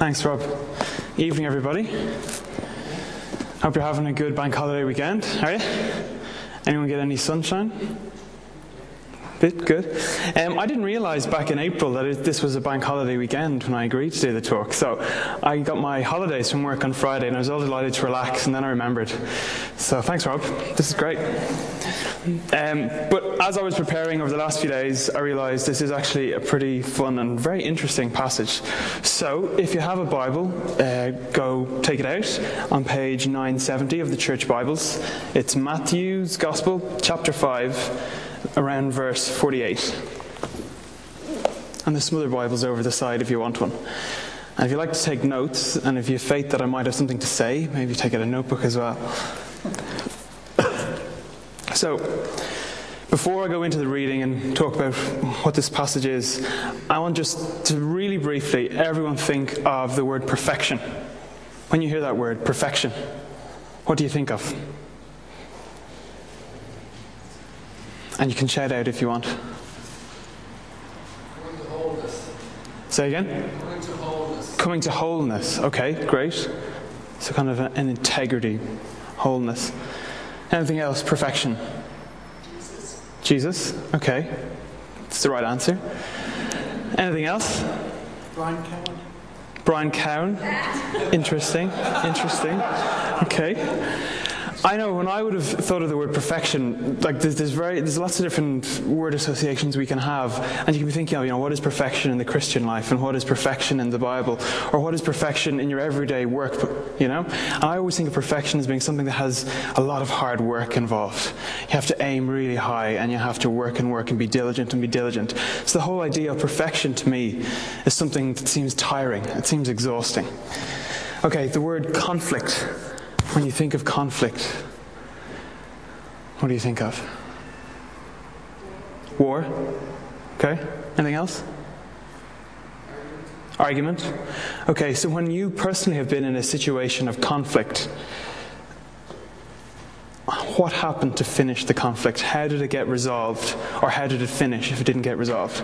Thanks, Rob. Evening, everybody. Hope you're having a good bank holiday weekend, are you? Anyone get any sunshine? Good. I didn't realize back in April that this was a bank holiday weekend when I agreed to do the talk. So I got my holidays from work on Friday and I was all delighted to relax, and then I remembered. So thanks, Rob. This is great. But as I was preparing over the last few days, I realized this is actually a pretty fun and very interesting passage. So if you have a Bible, go take it out on page 970 of the Church Bibles. It's Matthew's Gospel, chapter 5. Around verse 48. And there's some other Bibles over the side if you want one. And if you like to take notes, and if you have faith that I might have something to say, maybe take out a notebook as well. So, before I go into the reading and talk about what this passage is, I want just to really briefly, everyone think of the word perfection. When you hear that word, perfection, what do you think of? And you can shout out if you want. Coming to wholeness. Say again? Coming to wholeness. Coming to wholeness. Okay, great. So kind of an integrity, wholeness. Anything else? Perfection. Jesus. Okay. That's the right answer. Anything else? Brian Cowan. Interesting. Okay. I know when I would have thought of the word perfection, like there's lots of different word associations we can have, and you can be thinking of, what is perfection in the Christian life, and what is perfection in the Bible, or what is perfection in your everyday work, And I always think of perfection as being something that has a lot of hard work involved. You have to aim really high, and you have to work and be diligent. So the whole idea of perfection to me is something that seems tiring, it seems exhausting. Okay, the word conflict. When you think of conflict, what do you think of? War? Okay. Anything else? Argument? Okay, so when you personally have been in a situation of conflict, what happened to finish the conflict? How did it get resolved? Or how did it finish if it didn't get resolved?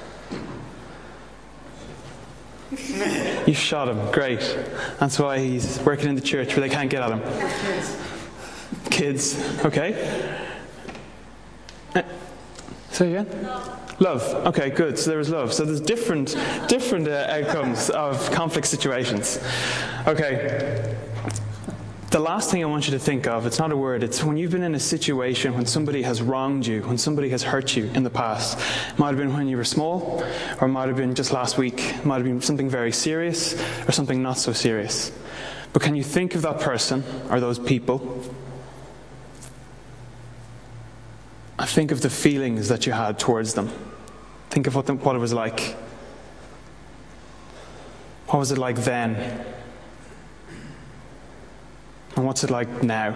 You shot him. Great. That's why he's working in the church where they can't get at him. Kids. Okay. Say again? Love. Okay, good. So there was love. So there's different outcomes of conflict situations. Okay. The last thing I want you to think of, it's not a word, it's when you've been in a situation when somebody has wronged you, when somebody has hurt you in the past. It might have been when you were small, or it might have been just last week. It might have been something very serious, or something not so serious. But can you think of that person, or those people? And think of the feelings that you had towards them. Think of what it was like. What was it like then? And what's it like now?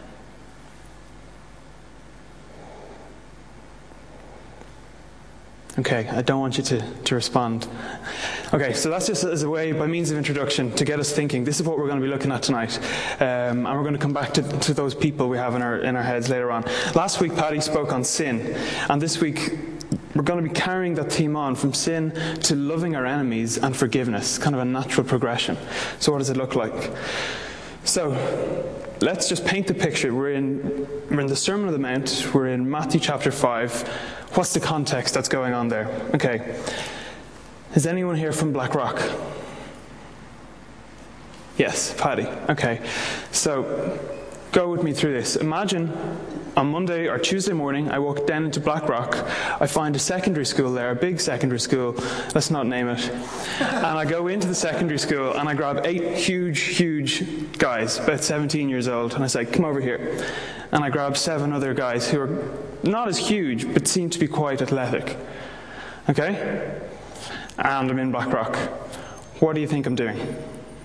Okay, I don't want you to respond. Okay, so that's just as a way, by means of introduction, to get us thinking. This is what we're going to be looking at tonight. And we're going to come back to those people we have in our heads later on. Last week, Paddy spoke on sin. And this week, we're going to be carrying that theme on from sin to loving our enemies and forgiveness. Kind of a natural progression. So what does it look like? So, let's just paint the picture. We're in the Sermon on the Mount. We're in Matthew chapter 5. What's the context that's going on there? Okay. Is anyone here from Blackrock? Yes, Paddy. Okay. So, go with me through this. Imagine on Monday or Tuesday morning, I walk down into Blackrock. I find a secondary school there, a big secondary school. Let's not name it. And I go into the secondary school and I grab 8 huge guys, about 17 years old, and I say, come over here. And I grab 7 other guys who are not as huge, but seem to be quite athletic. Okay? And I'm in Blackrock. What do you think I'm doing?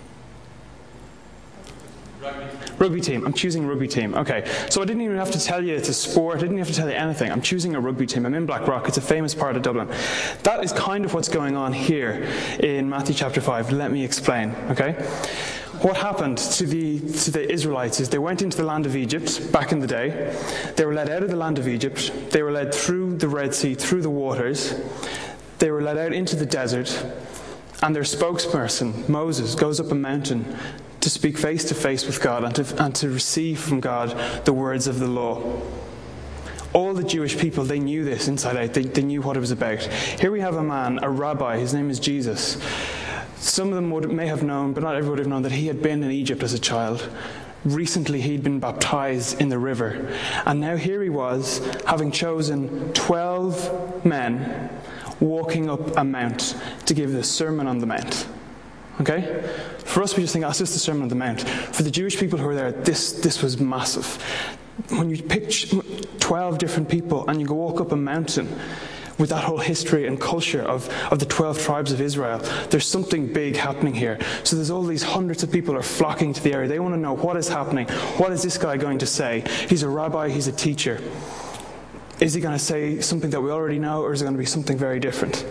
Rugby team. I'm choosing rugby team. Okay. So I didn't even have to tell you it's a sport. I didn't have to tell you anything. I'm choosing a rugby team. I'm in Blackrock. It's a famous part of Dublin. That is kind of what's going on here in Matthew chapter 5. Let me explain. Okay? What happened to the Israelites is they went into the land of Egypt back in the day. They were led out of the land of Egypt. They were led through the Red Sea, through the waters. They were led out into the desert. And their spokesperson, Moses, goes up a mountain to speak face to face with God and to receive from God the words of the law. All the Jewish people, they knew this inside out. They knew what it was about. Here we have a man, a rabbi. His name is Jesus. Some of them may have known, but not everyone would have known, that he had been in Egypt as a child. Recently, he'd been baptized in the river. And now here he was, having chosen 12 men, walking up a mount to give the Sermon on the Mount. Okay? For us, we just think, it's just the Sermon on the Mount. For the Jewish people who were there, this was massive. When you pick 12 different people and you go walk up a mountain with that whole history and culture of the 12 tribes of Israel, there's something big happening here. So there's all these hundreds of people are flocking to the area. They want to know what is happening. What is this guy going to say? He's a rabbi, he's a teacher. Is he going to say something that we already know, or is it going to be something very different?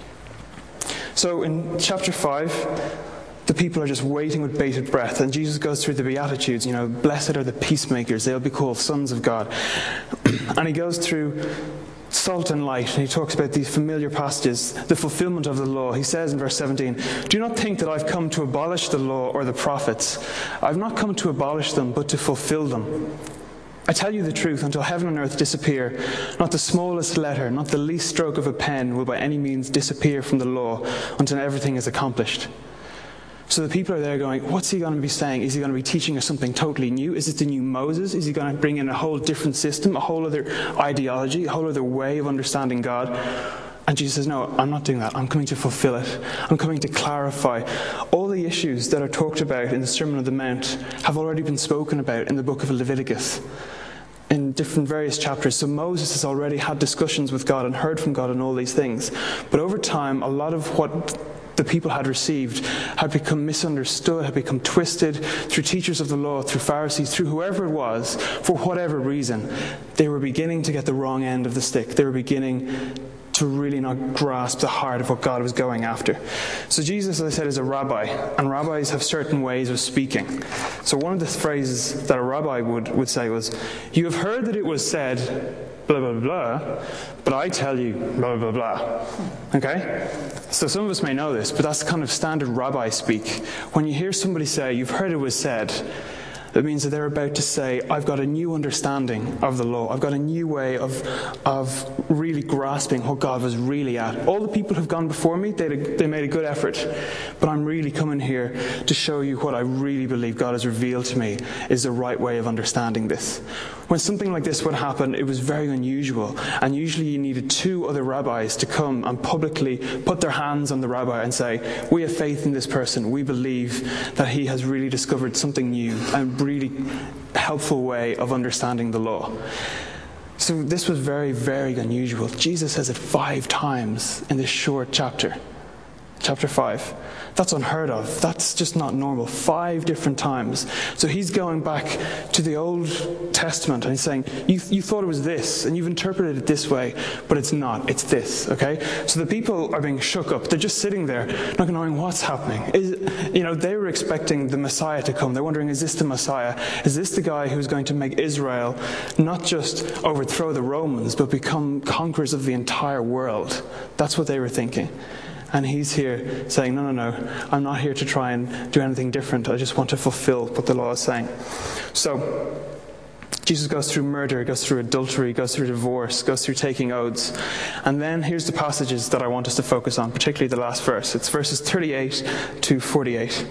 So in chapter 5, the people are just waiting with bated breath, and Jesus goes through the Beatitudes. Blessed are the peacemakers, they'll be called sons of God. And he goes through salt and light, and he talks about these familiar passages, the fulfillment of the law. He says in verse 17, "Do not think that I've come to abolish the law or the prophets. I've not come to abolish them, but to fulfill them. I tell you the truth, until heaven and earth disappear, not the smallest letter, not the least stroke of a pen will by any means disappear from the law until everything is accomplished." So the people are there going, what's he going to be saying? Is he going to be teaching us something totally new? Is it the new Moses? Is he going to bring in a whole different system, a whole other ideology, a whole other way of understanding God? And Jesus says, no, I'm not doing that. I'm coming to fulfill it. I'm coming to clarify. All the issues that are talked about in the Sermon on the Mount have already been spoken about in the book of Leviticus, in different various chapters. So Moses has already had discussions with God and heard from God on all these things. But over time, a lot of what the people had received had become misunderstood, had become twisted through teachers of the law, through Pharisees, through whoever it was, for whatever reason. They were beginning to get the wrong end of the stick. They were beginning to really not grasp the heart of what God was going after. So Jesus, as I said, is a rabbi, and rabbis have certain ways of speaking. So one of the phrases that a rabbi would say was, "You have heard that it was said, blah, blah, blah, but I tell you, blah, blah, blah." Okay? So some of us may know this, but that's kind of standard rabbi speak. When you hear somebody say, "You've heard it was said," it means that they're about to say, I've got a new understanding of the law. I've got a new way of really grasping what God was really at. All the people who've gone before me, they made a good effort. But I'm really coming here to show you what I really believe God has revealed to me is the right way of understanding this. When something like this would happen, it was very unusual. And usually you needed 2 other rabbis to come and publicly put their hands on the rabbi and say, we have faith in this person. We believe that he has really discovered something new and really helpful way of understanding the law. So this was very, very unusual. Jesus says it 5 times in this short chapter. Chapter 5. That's unheard of. That's just not normal. 5 different times. So he's going back to the Old Testament and he's saying, you thought it was this, and you've interpreted it this way, but it's not. It's this, okay? So the people are being shook up. They're just sitting there, not knowing what's happening. They were expecting the Messiah to come. They're wondering, is this the Messiah? Is this the guy who's going to make Israel not just overthrow the Romans, but become conquerors of the entire world? That's what they were thinking. And he's here saying, no, I'm not here to try and do anything different. I just want to fulfill what the law is saying. So Jesus goes through murder, goes through adultery, goes through divorce, goes through taking oaths. And then here's the passages that I want us to focus on, particularly the last verse. It's verses 38 to 48.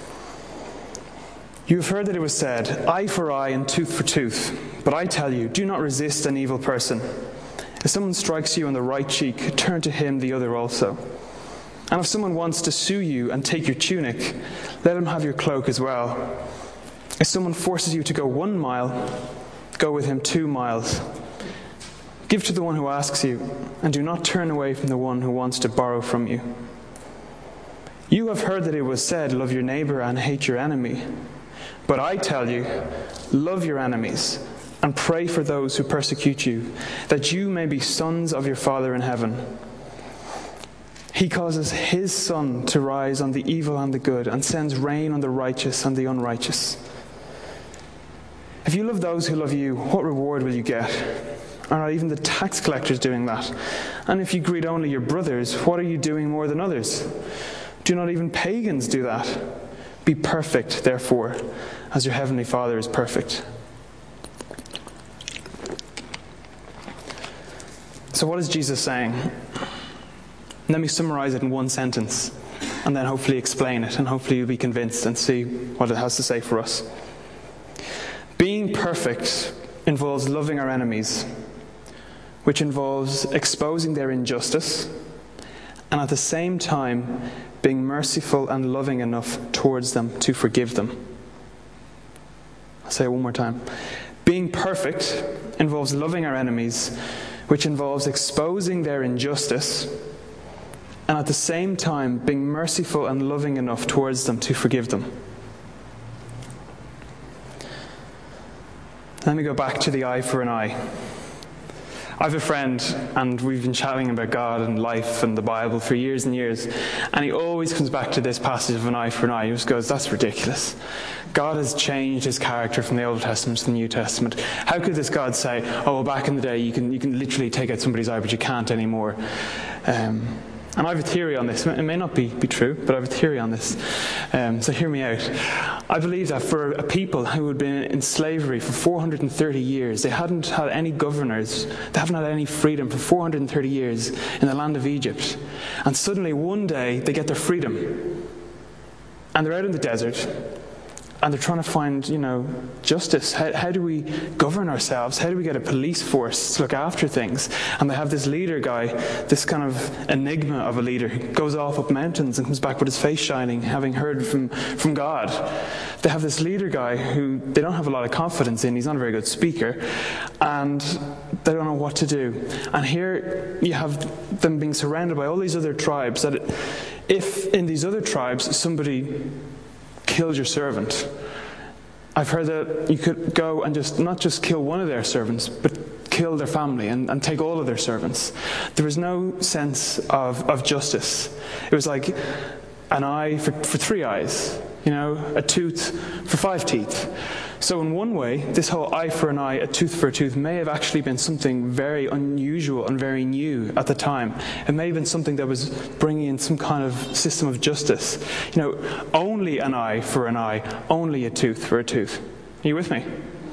You have heard that it was said, eye for eye and tooth for tooth. But I tell you, do not resist an evil person. If someone strikes you on the right cheek, turn to him the other also. And if someone wants to sue you and take your tunic, let him have your cloak as well. If someone forces you to go 1 mile, go with him 2 miles. Give to the one who asks you, and do not turn away from the one who wants to borrow from you. You have heard that it was said, love your neighbor and hate your enemy. But I tell you, love your enemies and pray for those who persecute you, that you may be sons of your Father in heaven. He causes his sun to rise on the evil and the good, and sends rain on the righteous and the unrighteous. If you love those who love you, what reward will you get? Are not even the tax collectors doing that? And if you greet only your brothers, what are you doing more than others? Do not even pagans do that? Be perfect, therefore, as your heavenly Father is perfect. So what is Jesus saying? Let me summarize it in one sentence, and then hopefully explain it, and hopefully you'll be convinced and see what it has to say for us. Being perfect involves loving our enemies, which involves exposing their injustice, and at the same time being merciful and loving enough towards them to forgive them. I'll say it one more time. Being perfect involves loving our enemies, which involves exposing their injustice, and at the same time being merciful and loving enough towards them to forgive them. Let me go back to the eye for an eye. I have a friend, and we've been chatting about God and life and the Bible for years and years, and he always comes back to this passage of an eye for an eye. He just goes, that's ridiculous. God has changed his character from the Old Testament to the New Testament. How could this God say, oh, well, back in the day you can literally take out somebody's eye, but you can't anymore? And I have a theory on this. It may not be true, but I have a theory on this. So hear me out. I believe that for a people who had been in slavery for 430 years, they hadn't had any governors, they haven't had any freedom for 430 years in the land of Egypt. And suddenly one day they get their freedom. And they're out in the desert. And they're trying to find, justice. How do we govern ourselves? How do we get a police force to look after things? And they have this leader guy, this kind of enigma of a leader who goes off up mountains and comes back with his face shining, having heard from God. They have this leader guy who they don't have a lot of confidence in. He's not a very good speaker. And they don't know what to do. And here you have them being surrounded by all these other tribes. That if in these other tribes somebody killed your servant, I've heard that you could go and not just kill one of their servants, but kill their family and take all of their servants. There was no sense of justice. It was like an eye for 3 eyes, a tooth for 5 teeth. So in one way, this whole eye for an eye, a tooth for a tooth may have actually been something very unusual and very new at the time. It may have been something that was bringing in some kind of system of justice. Only an eye for an eye, only a tooth for a tooth. Are you with me?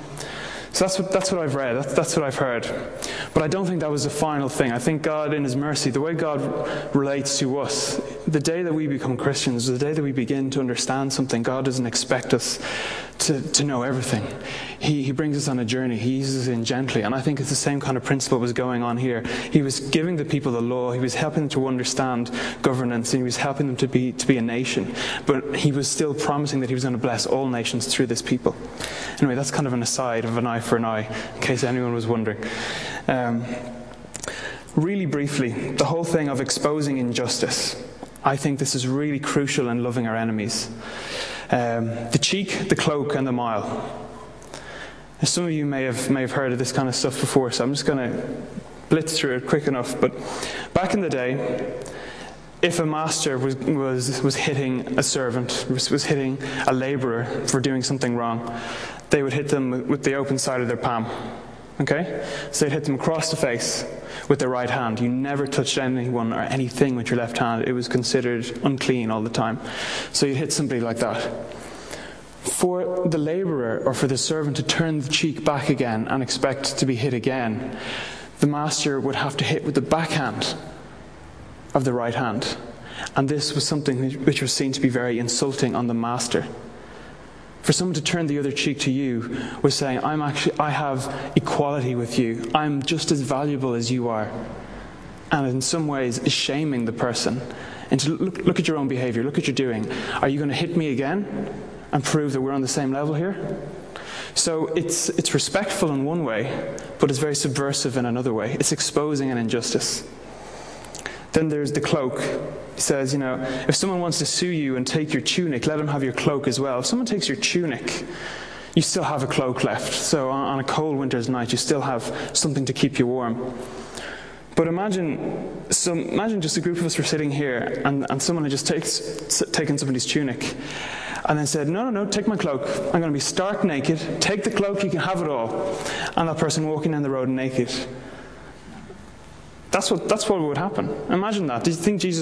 So that's what I've read, that's what I've heard. But I don't think that was the final thing. I think God, in his mercy, the way God relates to us, the day that we become Christians, the day that we begin to understand something, God doesn't expect us to know everything. He brings us on a journey. He eases us in gently. And I think it's the same kind of principle was going on here. He was giving the people the law. He was helping them to understand governance. And he was helping them to be a nation. But he was still promising that he was going to bless all nations through this people. Anyway, that's kind of an aside of an eye for an eye, in case anyone was wondering. Really briefly, the whole thing of exposing injustice. I think this is really crucial in loving our enemies. The cheek, the cloak, and the mile. Some of you may have heard of this kind of stuff before, so I'm just going to blitz through it quick enough. But back in the day, if a master was hitting a servant, was hitting a labourer for doing something wrong, they would hit them with the open side of their palm. Okay? So they'd hit them across the face with their right hand. You never touched anyone or anything with your left hand. It was considered unclean all the time. So you'd hit somebody like that. For the labourer or for the servant to turn the cheek back again and expect to be hit again, the master would have to hit with the backhand of the right hand. And this was something which was seen to be very insulting on the master. For someone to turn the other cheek to you was saying, I have equality with you. I'm just as valuable as you are. And in some ways, shaming the person. And to look at your own behavior, look at your doing. Are you going to hit me again and prove that we're on the same level here? So it's respectful in one way, but it's very subversive in another way. It's exposing an injustice. Then there's the cloak. He says, if someone wants to sue you and take your tunic, let him have your cloak as well. If someone takes your tunic, you still have a cloak left. So on a cold winter's night, you still have something to keep you warm. But imagine just a group of us were sitting here and someone had just taken somebody's tunic and then said, no, take my cloak. I'm going to be stark naked. Take the cloak, you can have it all. And that person walking down the road naked. That's what would happen. Imagine that. Do you think Jesus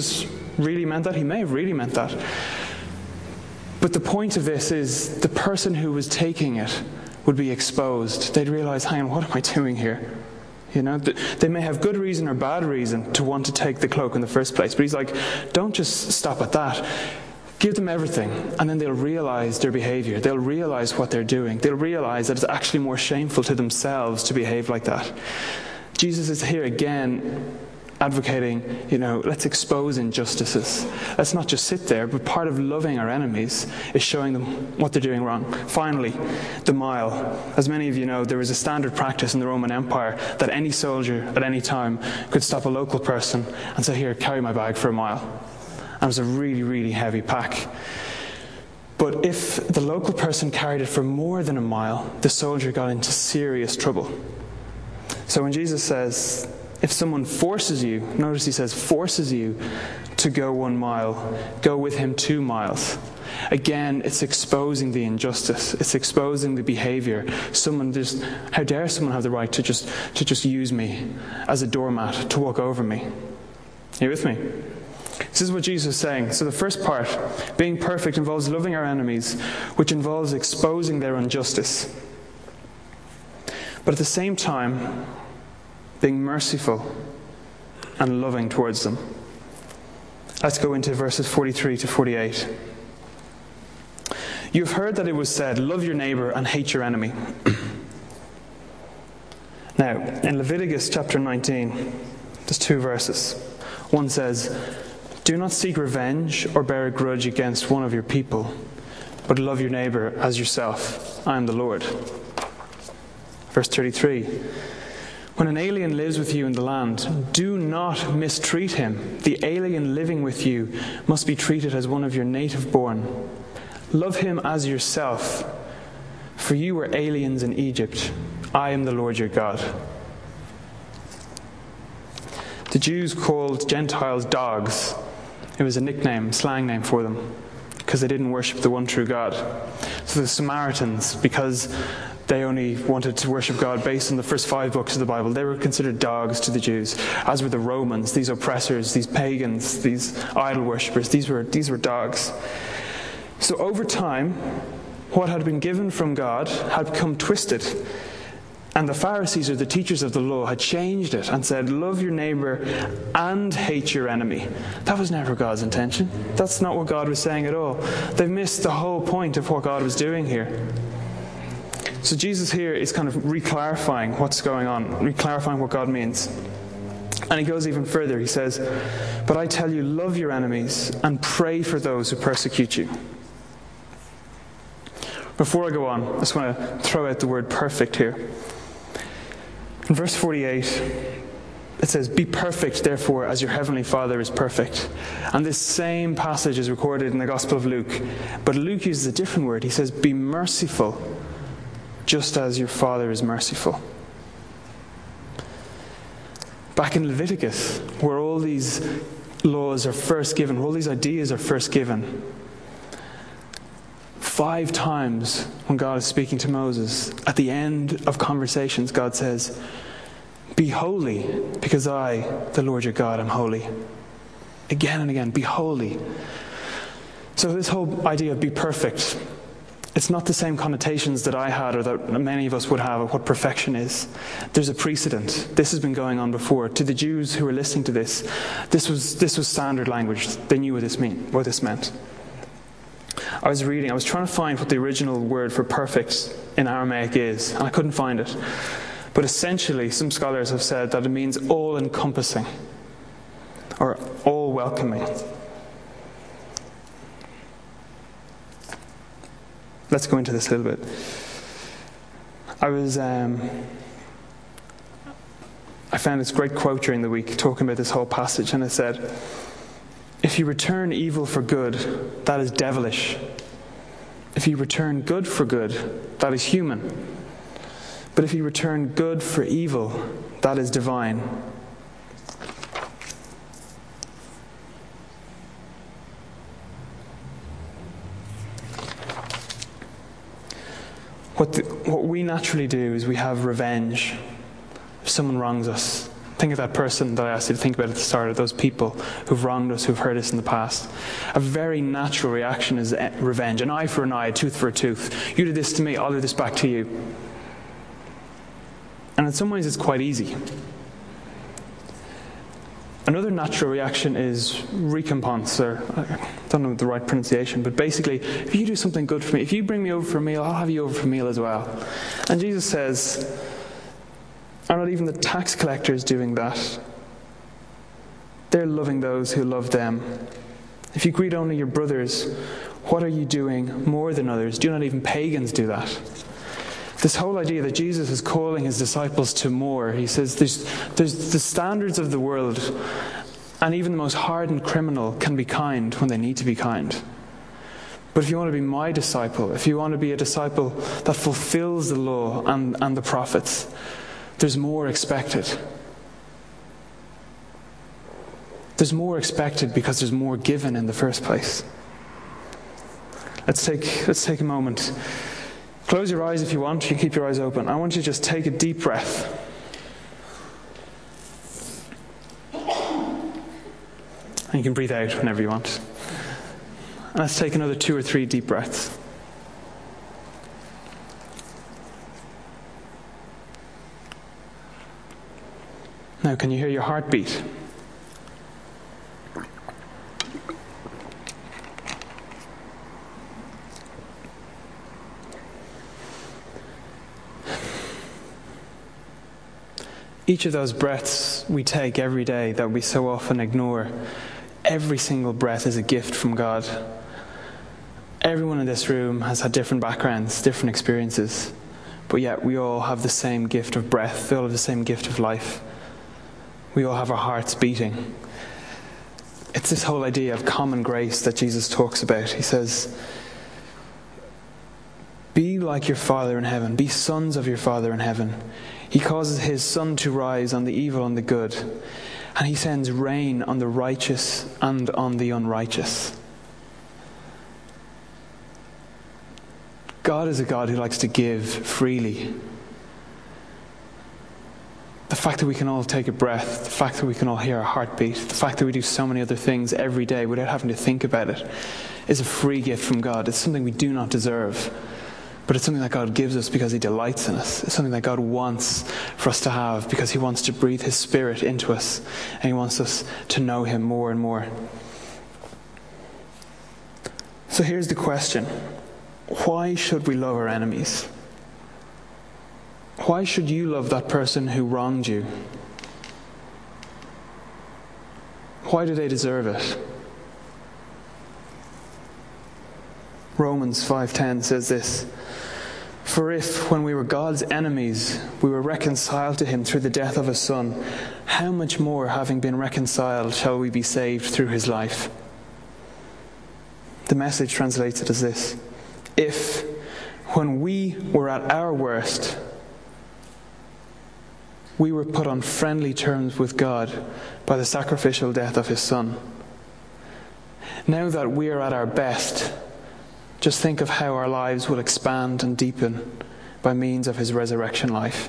really meant that? He may have really meant that. But the point of this is the person who was taking it would be exposed. They'd realize, hang on, what am I doing here? You know, they may have good reason or bad reason to want to take the cloak in the first place. But he's like, don't just stop at that. Give them everything, and then they'll realize their behavior. They'll realize what they're doing. They'll realize that it's actually more shameful to themselves to behave like that. Jesus is here again advocating, let's expose injustices. Let's not just sit there, but part of loving our enemies is showing them what they're doing wrong. Finally, the mile. As many of you know, there was a standard practice in the Roman Empire that any soldier at any time could stop a local person and say, here, carry my bag for a mile. And it was a really, really heavy pack. But if the local person carried it for more than a mile, the soldier got into serious trouble. So when Jesus says, if someone forces you, notice he says forces you to go 1 mile, go with him 2 miles. Again, it's exposing the injustice. It's exposing the behavior. How dare someone have the right to just use me as a doormat, to walk over me? Are you with me? This is what Jesus is saying. So the first part, being perfect, involves loving our enemies, which involves exposing their injustice. But at the same time, being merciful and loving towards them. Let's go into verses 43 to 48. You have heard that it was said, love your neighbor and hate your enemy. Now, in Leviticus chapter 19, there's 2 verses. One says, do not seek revenge or bear a grudge against one of your people, but love your neighbor as yourself. I am the Lord. Verse 33. When an alien lives with you in the land, do not mistreat him. The alien living with you must be treated as one of your native born. Love him as yourself, for you were aliens in Egypt. I am the Lord your God. The Jews called Gentiles dogs. It was a nickname, slang name for them, because they didn't worship the one true God. So the Samaritans, because they only wanted to worship God based on the first 5 books of the Bible, they were considered dogs to the Jews, as were the Romans, these oppressors, these pagans, these idol worshippers. These were dogs. So over time, what had been given from God had become twisted. And the Pharisees, or the teachers of the law, had changed it and said, love your neighbor and hate your enemy. That was never God's intention. That's not what God was saying at all. They've missed the whole point of what God was doing here. So Jesus here is kind of re-clarifying what's going on, re-clarifying what God means. And he goes even further. He says, but I tell you, love your enemies and pray for those who persecute you. Before I go on, I just want to throw out the word perfect here. In verse 48, it says, be perfect, therefore, as your heavenly Father is perfect. And this same passage is recorded in the Gospel of Luke. But Luke uses a different word. He says, be merciful, just as your Father is merciful. Back in Leviticus, where all these laws are first given, where all these ideas are first given, 5 times when God is speaking to Moses, at the end of conversations, God says, be holy, because I, the Lord your God, am holy. Again and again, be holy. So this whole idea of be perfect, it's not the same connotations that I had or that many of us would have of what perfection is. There's a precedent. This has been going on before. To the Jews who were listening to this was standard language. They knew what this meant. I was trying to find what the original word for perfect in Aramaic is, and I couldn't find it. But essentially, some scholars have said that it means all-encompassing or all-welcoming. Let's go into this a little bit. I found this great quote during the week talking about this whole passage, and it said, if you return evil for good, that is devilish. If you return good for good, that is human. But if you return good for evil, that is divine. What we naturally do is we have revenge. If someone wrongs us, Think of that person that I asked you to think about at the start, of those people who've wronged us, who've hurt us in the past. A very natural reaction is revenge. An eye for an eye, a tooth for a tooth. You did this to me, I'll do this back to you. And in some ways it's quite easy. Another natural reaction is recompense, or I don't know the right pronunciation, but basically, if you do something good for me, if you bring me over for a meal, I'll have you over for a meal as well. And Jesus says, are not even the tax collectors doing that? They're loving those who love them. If you greet only your brothers, what are you doing more than others? Do not even pagans do that? This whole idea that Jesus is calling his disciples to more. He says there's the standards of the world, and even the most hardened criminal can be kind when they need to be kind. But if you want to be my disciple, if you want to be a disciple that fulfills the law and the prophets, there's more expected. There's more expected because there's more given in the first place. Let's take a moment. Close your eyes if you want. You can keep your eyes open. I want you to just take a deep breath. And you can breathe out whenever you want. And let's take another 2 or 3 deep breaths. Now, can you hear your heartbeat? Each of those breaths we take every day that we so often ignore, every single breath is a gift from God. Everyone in this room has had different backgrounds, different experiences, but yet we all have the same gift of breath, we all have the same gift of life. We all have our hearts beating. It's this whole idea of common grace that Jesus talks about. He says, be like your Father in heaven, be sons of your Father in heaven. He causes his sun to rise on the evil and the good, and he sends rain on the righteous and on the unrighteous. God is a God who likes to give freely. The fact that we can all take a breath, the fact that we can all hear our heartbeat, the fact that we do so many other things every day without having to think about it, is a free gift from God. It's something we do not deserve. But it's something that God gives us because he delights in us. It's something that God wants for us to have because he wants to breathe his Spirit into us, and he wants us to know him more and more. So here's the question. Why should we love our enemies? Why should you love that person who wronged you? Why do they deserve it? Romans 5:10 says this, for if, when we were God's enemies, we were reconciled to him through the death of his Son, how much more, having been reconciled, shall we be saved through his life? The Message translates it as this, if, when we were at our worst, we were put on friendly terms with God by the sacrificial death of his Son, now that we are at our best, just think of how our lives will expand and deepen by means of his resurrection life.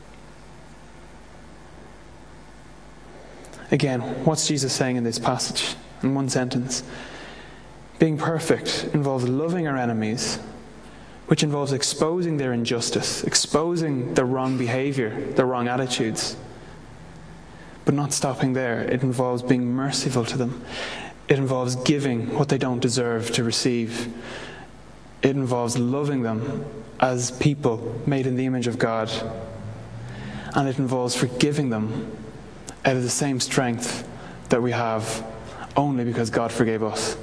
Again, what's Jesus saying in this passage? In one sentence. Being perfect involves loving our enemies, which involves exposing their injustice, exposing their wrong behavior, their wrong attitudes. But not stopping there. It involves being merciful to them. It involves giving what they don't deserve to receive. It involves loving them as people made in the image of God. And it involves forgiving them out of the same strength that we have only because God forgave us.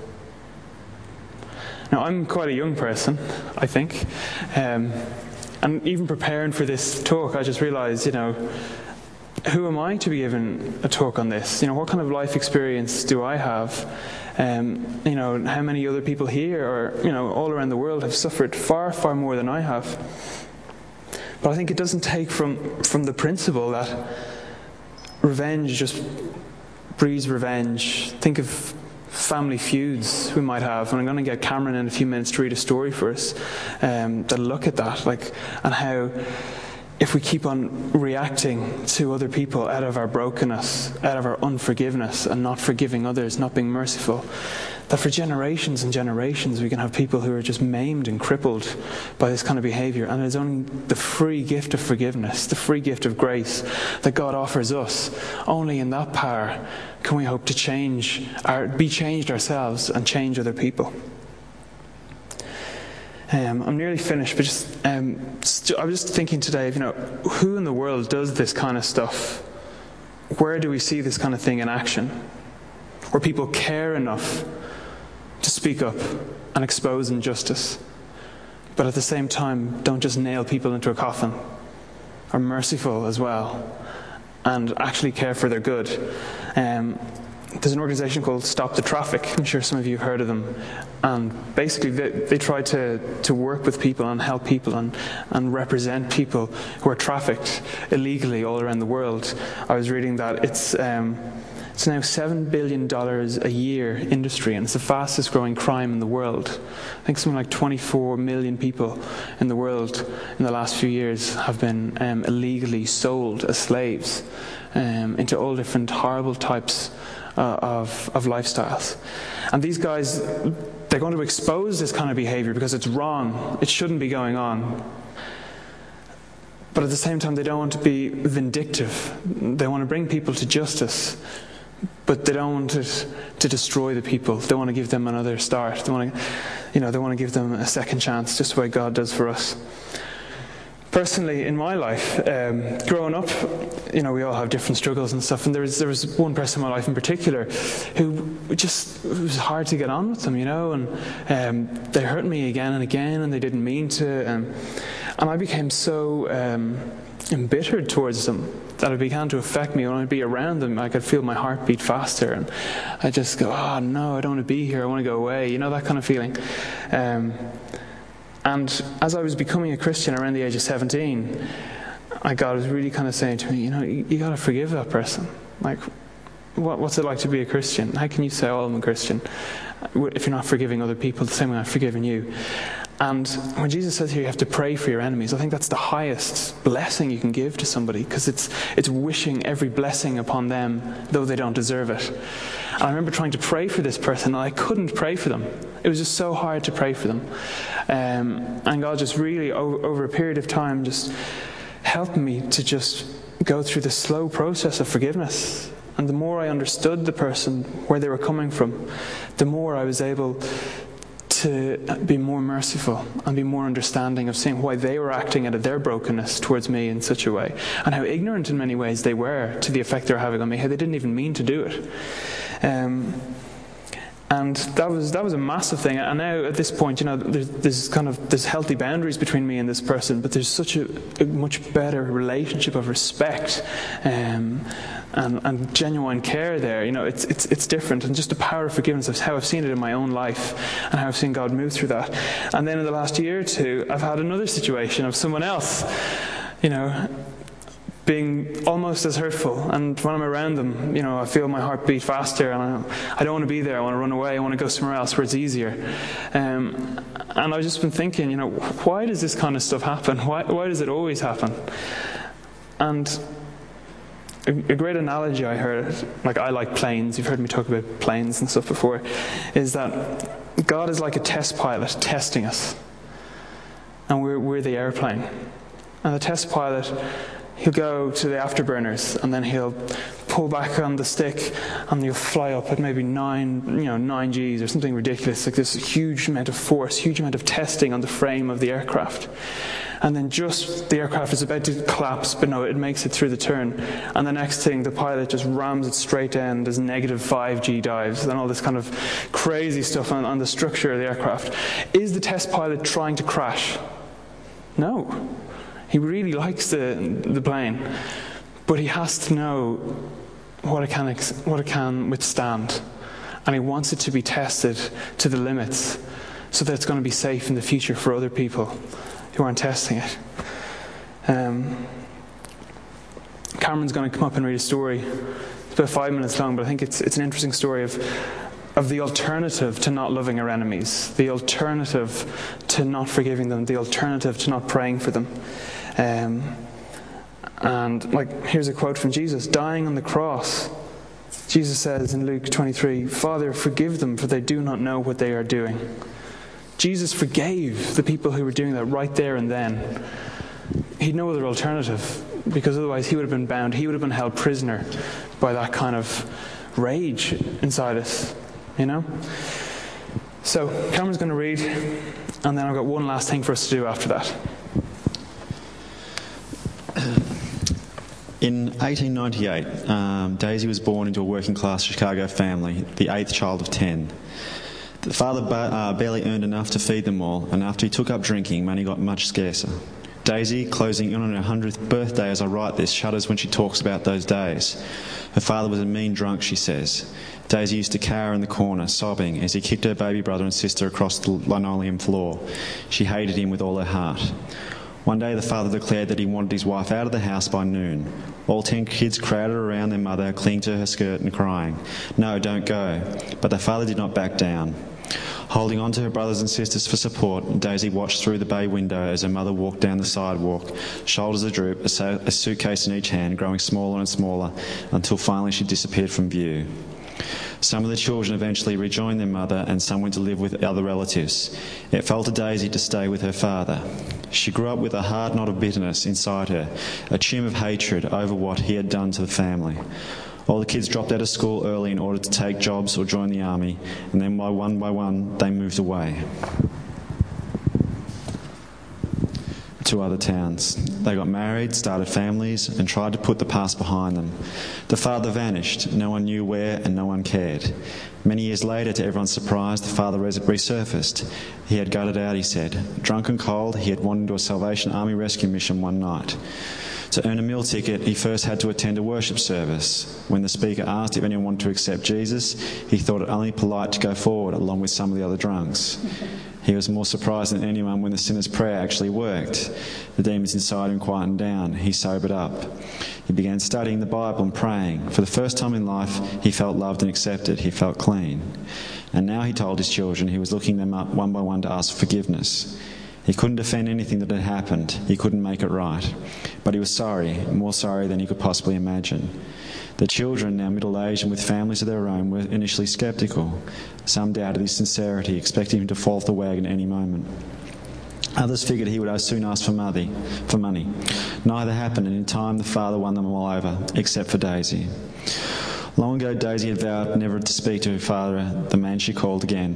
Now, I'm quite a young person, I think. And even preparing for this talk, I just realized, who am I to be given a talk on this? What kind of life experience do I have? How many other people here or, all around the world have suffered far, far more than I have. But I think it doesn't take from the principle that revenge just breeds revenge. Think of family feuds we might have, and I'm going to get Cameron in a few minutes to read a story for us that look at that, and how if we keep on reacting to other people out of our brokenness, out of our unforgiveness, and not forgiving others, not being merciful, that for generations and generations we can have people who are just maimed and crippled by this kind of behaviour. And it's only the free gift of forgiveness, the free gift of grace that God offers us. Only in that power can we hope to be changed ourselves and change other people. I'm nearly finished, but I was just thinking today, who in the world does this kind of stuff? Where do we see this kind of thing in action? Where people care enough to speak up and expose injustice, but at the same time don't just nail people into a coffin, are merciful as well, and actually care for their good. There's an organisation called Stop the Traffic. I'm sure some of you have heard of them. And basically they try to work with people and help people and represent people who are trafficked illegally all around the world. I was reading that it's now $7 billion a year industry, and it's the fastest growing crime in the world. I think something like 24 million people in the world in the last few years have been illegally sold as slaves into all different horrible types of lifestyles. And these guys, they're going to expose this kind of behaviour because it's wrong. It shouldn't be going on. But at the same time, they don't want to be vindictive. They want to bring people to justice, but they don't want it to destroy the people. They want to give them another start. They want to give them a second chance, just the way God does for us. Personally, in my life, growing up, we all have different struggles and stuff, and there was one person in my life in particular who it was hard to get on with them, and they hurt me again and again, and they didn't mean to, and I became so embittered towards them that it began to affect me. When I'd be around them, I could feel my heart beat faster, and I'd just go, oh no, I don't want to be here, I want to go away, that kind of feeling. And as I was becoming a Christian around the age of 17, God was really kind of saying to me, you got to forgive that person. Like, what's it like to be a Christian? How can you say, oh, I'm a Christian, if you're not forgiving other people the same way I've forgiven you? And when Jesus says here you have to pray for your enemies, I think that's the highest blessing you can give to somebody, because it's wishing every blessing upon them, though they don't deserve it. And I remember trying to pray for this person, and I couldn't pray for them. It was just so hard to pray for them. And God just really, over a period of time, just helped me to just go through the slow process of forgiveness. And the more I understood the person, where they were coming from, the more I was able to be more merciful and be more understanding of seeing why they were acting out of their brokenness towards me in such a way, and how ignorant in many ways they were to the effect they were having on me, how they didn't even mean to do it. And that was a massive thing. And now at this point, there's healthy boundaries between me and this person, but there's such a much better relationship of respect and genuine care there. It's different, and just the power of forgiveness is how I've seen it in my own life and how I've seen God move through that. And then in the last year or two, I've had another situation of someone else, being almost as hurtful, and when I'm around them, I feel my heart beat faster, and I don't want to be there. I want to run away. I want to go somewhere else where it's easier. And I've just been thinking, why does this kind of stuff happen? Why does it always happen? And a great analogy I heard, I like planes. You've heard me talk about planes and stuff before, is that God is like a test pilot testing us, and we're the airplane. And the test pilot, he'll go to the afterburners, and then he'll pull back on the stick, and you'll fly up at maybe 9 Gs or something ridiculous, like this huge amount of force, huge amount of testing on the frame of the aircraft. And then just the aircraft is about to collapse, but no, it makes it through the turn. And the next thing, the pilot just rams it straight down. There's -5 G dives and all this kind of crazy stuff on the structure of the aircraft. Is the test pilot trying to crash? No. He really likes the plane, but he has to know what it can withstand, and he wants it to be tested to the limits, so that it's going to be safe in the future for other people who aren't testing it. Cameron's going to come up and read a story. It's about 5 minutes long, but I think it's an interesting story of the alternative to not loving our enemies, the alternative to not forgiving them, the alternative to not praying for them. And here's a quote from Jesus, dying on the cross. Jesus says in Luke 23, "Father, forgive them, for they do not know what they are doing." Jesus forgave the people who were doing that right there and then. He'd no other alternative, because otherwise he would have been bound. He would have been held prisoner by that kind of rage inside us, So Cameron's going to read, and then I've got one last thing for us to do after that. In 1898, Daisy was born into a working-class Chicago family, the eighth child of 10. The father barely earned enough to feed them all, and after he took up drinking, money got much scarcer. Daisy, closing in on her 100th birthday as I write this, shudders when she talks about those days. Her father was a mean drunk, she says. Daisy used to cower in the corner, sobbing, as he kicked her baby brother and sister across the linoleum floor. She hated him with all her heart. One day the father declared that he wanted his wife out of the house by noon. All 10 kids crowded around their mother, clinging to her skirt and crying, "No, don't go." But their father did not back down. Holding on to her brothers and sisters for support, Daisy watched through the bay window as her mother walked down the sidewalk, shoulders adroop, a suitcase in each hand, growing smaller and smaller, until finally she disappeared from view. Some of the children eventually rejoined their mother, and some went to live with other relatives. It fell to Daisy to stay with her father. She grew up with a hard knot of bitterness inside her, a tune of hatred over what he had done to the family. All the kids dropped out of school early in order to take jobs or join the army, and then by one, they moved away to other towns. They got married, started families, and tried to put the past behind them. The father vanished. No one knew where, and no one cared. Many years later, to everyone's surprise, the father resurfaced. He had gutted out, he said. Drunk and cold, he had wandered into a Salvation Army rescue mission one night. To earn a meal ticket, he first had to attend a worship service. When the speaker asked if anyone wanted to accept Jesus, he thought it only polite to go forward along with some of the other drunks. He was more surprised than anyone when the sinner's prayer actually worked. The demons inside him quietened down. He sobered up. He began studying the Bible and praying. For the first time in life, he felt loved and accepted. He felt clean. And now, he told his children, he was looking them up one by one to ask for forgiveness. He couldn't defend anything that had happened. He couldn't make it right. But he was sorry, more sorry than he could possibly imagine. The children, now middle-aged and with families of their own, were initially sceptical. Some doubted his sincerity, expecting him to fall off the wagon at any moment. Others figured he would soon ask for money. Neither happened, and in time the father won them all over, except for Daisy. Long ago, Daisy had vowed never to speak to her father, the man she called again.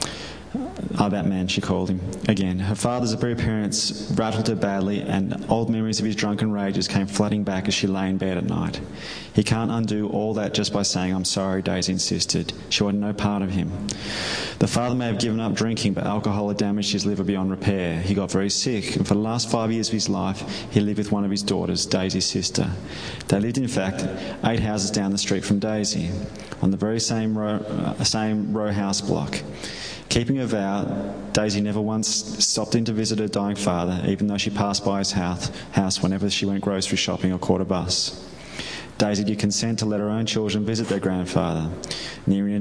That man, she called him again. Her father's reappearance rattled her badly, and old memories of his drunken rages came flooding back as she lay in bed at night. He can't undo all that just by saying, "I'm sorry," Daisy insisted. She wanted no part of him. The father may have given up drinking, but alcohol had damaged his liver beyond repair. He got very sick, and for the last 5 years of his life, he lived with one of his daughters, Daisy's sister. They lived, in fact, 8 houses down the street from Daisy, on the very same row house block. Keeping her vow, Daisy never once stopped in to visit her dying father, even though she passed by his house whenever she went grocery shopping or caught a bus. Daisy did consent to let her own children visit their grandfather. Nearing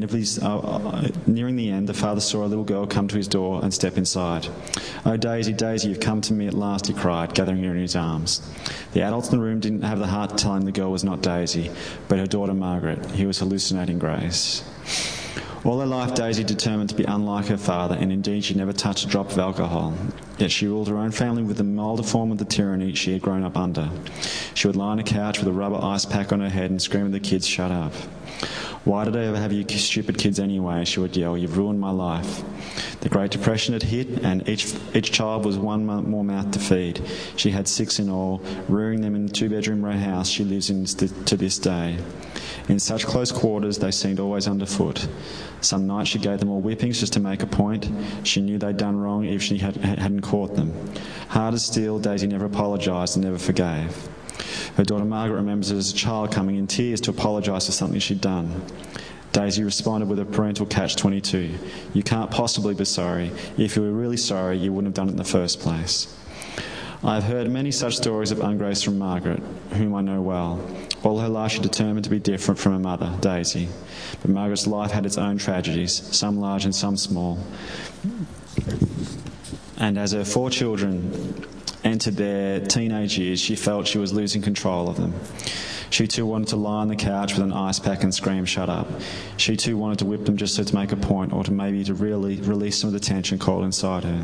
the end, the father saw a little girl come to his door and step inside. "Oh, Daisy, Daisy, you've come to me at last," he cried, gathering her in his arms. The adults in the room didn't have the heart to tell him the girl was not Daisy, but her daughter Margaret. He was hallucinating Grace. All her life, Daisy determined to be unlike her father, and indeed she never touched a drop of alcohol. Yet she ruled her own family with the milder form of the tyranny she had grown up under. She would lie on a couch with a rubber ice pack on her head and scream at the kids, "Shut up. Why did I ever have you stupid kids anyway?" she would yell. "You've ruined my life." The Great Depression had hit, and each child was one more mouth to feed. She had 6 in all, rearing them in the 2-bedroom row house she lives in to this day. In such close quarters, they seemed always underfoot. Some nights she gave them all whippings just to make a point. She knew they'd done wrong if she hadn't caught them. Hard as steel, Daisy never apologised and never forgave. Her daughter Margaret remembers her as a child coming in tears to apologise for something she'd done. Daisy responded with a parental catch-22. "You can't possibly be sorry. If you were really sorry, you wouldn't have done it in the first place." I have heard many such stories of ungrace from Margaret, whom I know well. All her life she determined to be different from her mother, Daisy. But Margaret's life had its own tragedies, some large and some small. And as her 4 children entered their teenage years, she felt she was losing control of them. She too wanted to lie on the couch with an ice pack and scream, "Shut up." She too wanted to whip them just so to make a point, or to maybe to really release some of the tension coiled inside her.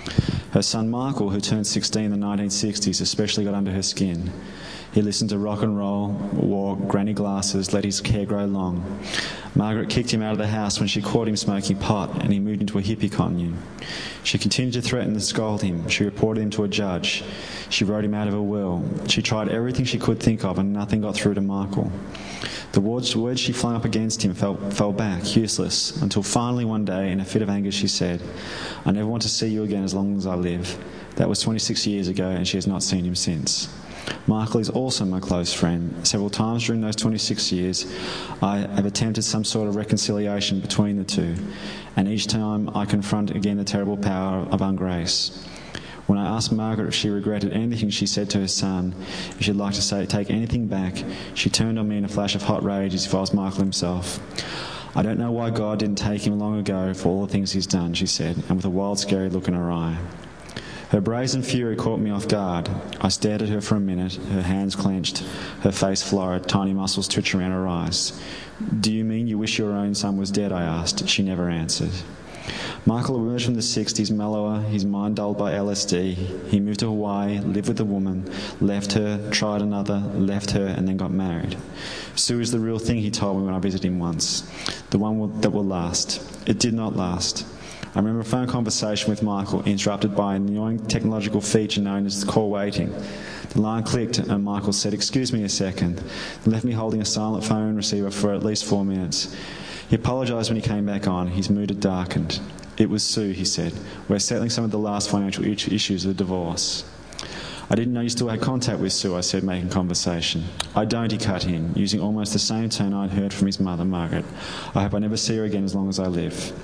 Her son Michael, who turned 16 in the 1960s, especially got under her skin. He listened to rock and roll, wore granny glasses, let his hair grow long. Margaret kicked him out of the house when she caught him smoking pot, and he moved into a hippie commune. She continued to threaten and scold him. She reported him to a judge. She wrote him out of her will. She tried everything she could think of, and nothing got through to Michael. The words she flung up against him fell back, useless, until finally one day, in a fit of anger, she said, "I never want to see you again as long as I live." That was 26 years ago, and she has not seen him since. Michael is also my close friend. Several times during those 26 years, I have attempted some sort of reconciliation between the two, and each time I confront again the terrible power of ungrace. When I asked Margaret if she regretted anything she said to her son, if she'd like to take anything back, she turned on me in a flash of hot rage as if I was Michael himself. "I don't know why God didn't take him long ago for all the things he's done," she said, and with a wild, scary look in her eye. Her brazen fury caught me off guard. I stared at her for a minute, her hands clenched, her face florid, tiny muscles twitching around her eyes. "Do you mean you wish your own son was dead?" I asked. She never answered. Michael emerged from the 60s mellower, his mind dulled by LSD. He moved to Hawaii, lived with a woman, left her, tried another, left her, and then got married. "Sue is the real thing," he told me when I visited him once. "The one that will last." It did not last. I remember a phone conversation with Michael, interrupted by an annoying technological feature known as call waiting. The line clicked and Michael said, "Excuse me a second," and left me holding a silent phone receiver for at least 4 minutes. He apologised when he came back on. His mood had darkened. "It was Sue," he said. "We're settling some of the last financial issues of the divorce." "I didn't know you still had contact with Sue," I said, making conversation. "I don't," he cut in, using almost the same tone I'd heard from his mother, Margaret. "I hope I never see her again as long as I live."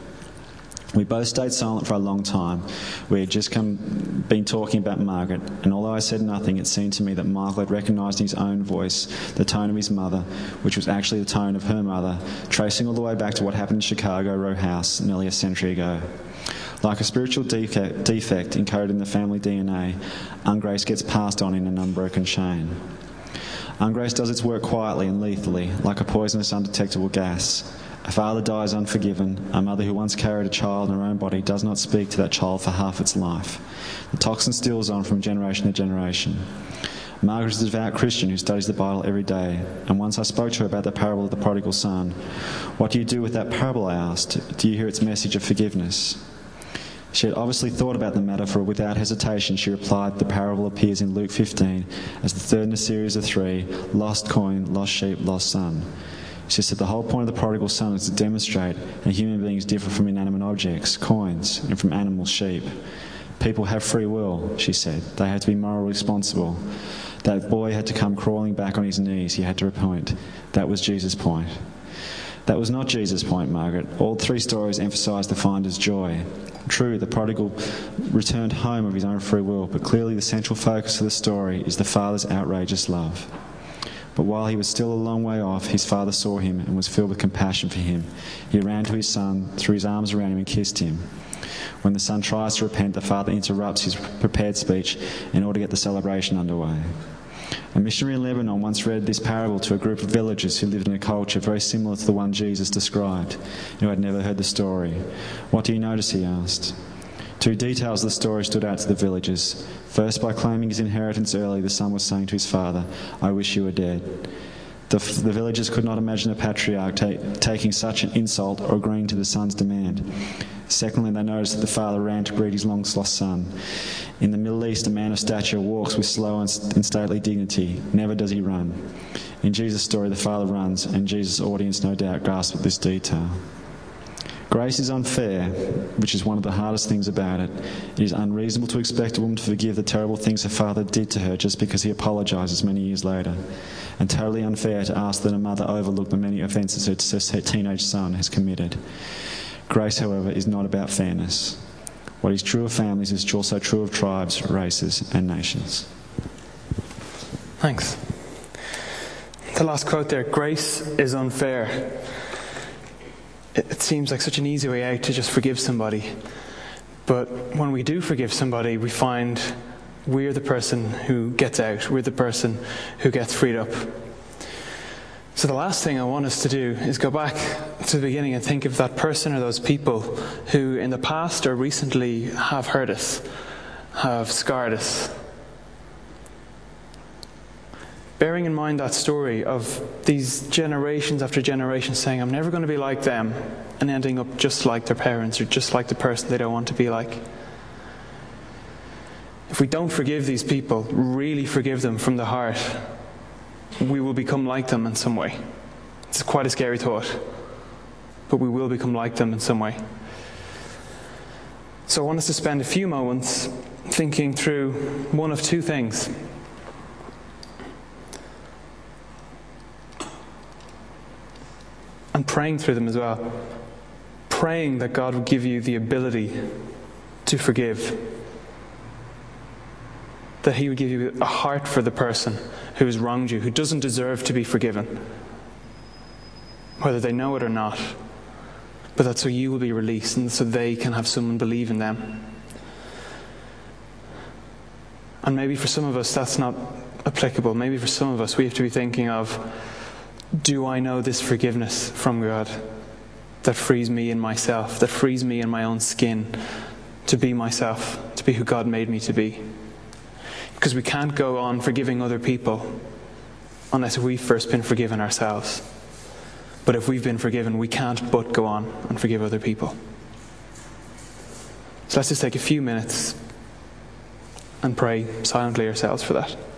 We both stayed silent for a long time. We had just been talking about Margaret, and although I said nothing, it seemed to me that Michael had recognised in his own voice the tone of his mother, which was actually the tone of her mother, tracing all the way back to what happened in Chicago Row House nearly a century ago. Like a spiritual defect encoded in the family DNA, ungrace gets passed on in an unbroken chain. Ungrace does its work quietly and lethally, like a poisonous, undetectable gas. A father dies unforgiven. A mother who once carried a child in her own body does not speak to that child for half its life. The toxin steals on from generation to generation. Margaret is a devout Christian who studies the Bible every day, and once I spoke to her about the parable of the prodigal son. "What do you do with that parable?" I asked. "Do you hear its message of forgiveness?" She had obviously thought about the matter, for without hesitation she replied, "The parable appears in Luke 15 as the third in a series of 3, lost coin, lost sheep, lost son." She said the whole point of the prodigal son is to demonstrate how human beings differ from inanimate objects, coins, and from animals, sheep. People have free will, she said. They had to be morally responsible. That boy had to come crawling back on his knees. He had to repent. That was Jesus' point. That was not Jesus' point, Margaret. All 3 stories emphasised the finder's joy. True, the prodigal returned home of his own free will, but clearly the central focus of the story is the father's outrageous love. But while he was still a long way off, his father saw him and was filled with compassion for him. He ran to his son, threw his arms around him and kissed him. When the son tries to repent, the father interrupts his prepared speech in order to get the celebration underway. A missionary in Lebanon once read this parable to a group of villagers who lived in a culture very similar to the one Jesus described, who had never heard the story. "What do you notice?" he asked. 2 details of the story stood out to the villagers. First, by claiming his inheritance early, the son was saying to his father, "I wish you were dead." The villagers could not imagine a patriarch taking such an insult or agreeing to the son's demand. Secondly, they noticed that the father ran to greet his long-lost son. In the Middle East, a man of stature walks with slow and stately dignity. Never does he run. In Jesus' story, the father runs, and Jesus' audience no doubt grasped this detail. Grace is unfair, which is one of the hardest things about it. It is unreasonable to expect a woman to forgive the terrible things her father did to her just because he apologises many years later, and totally unfair to ask that a mother overlook the many offences her teenage son has committed. Grace, however, is not about fairness. What is true of families is also true of tribes, races, and nations. Thanks. The last quote there, "Grace is unfair." It seems like such an easy way out to just forgive somebody. But when we do forgive somebody, we find We're the person who gets out. We're the person who gets freed up. So the last thing I want us to do is go back to the beginning and think of that person or those people who in the past or recently have hurt us, have scarred us. Bearing in mind that story of these generations after generations saying, I'm never going to be like them, and ending up just like their parents or just like the person they don't want to be like. If we don't forgive these people, really forgive them from the heart, we will become like them in some way. It's quite a scary thought, but we will become like them in some way. So I want us to spend a few moments thinking through one of two things. And praying through them as well. Praying that God will give you the ability to forgive. That He would give you a heart for the person who has wronged you, who doesn't deserve to be forgiven. Whether they know it or not. But that so you will be released and so they can have someone believe in them. And maybe for some of us that's not applicable. Maybe for some of us we have to be thinking of, do I know this forgiveness from God that frees me in myself, that frees me in my own skin to be myself, to be who God made me to be? Because we can't go on forgiving other people unless we've first been forgiven ourselves. But if we've been forgiven, we can't but go on and forgive other people. So let's just take a few minutes and pray silently ourselves for that.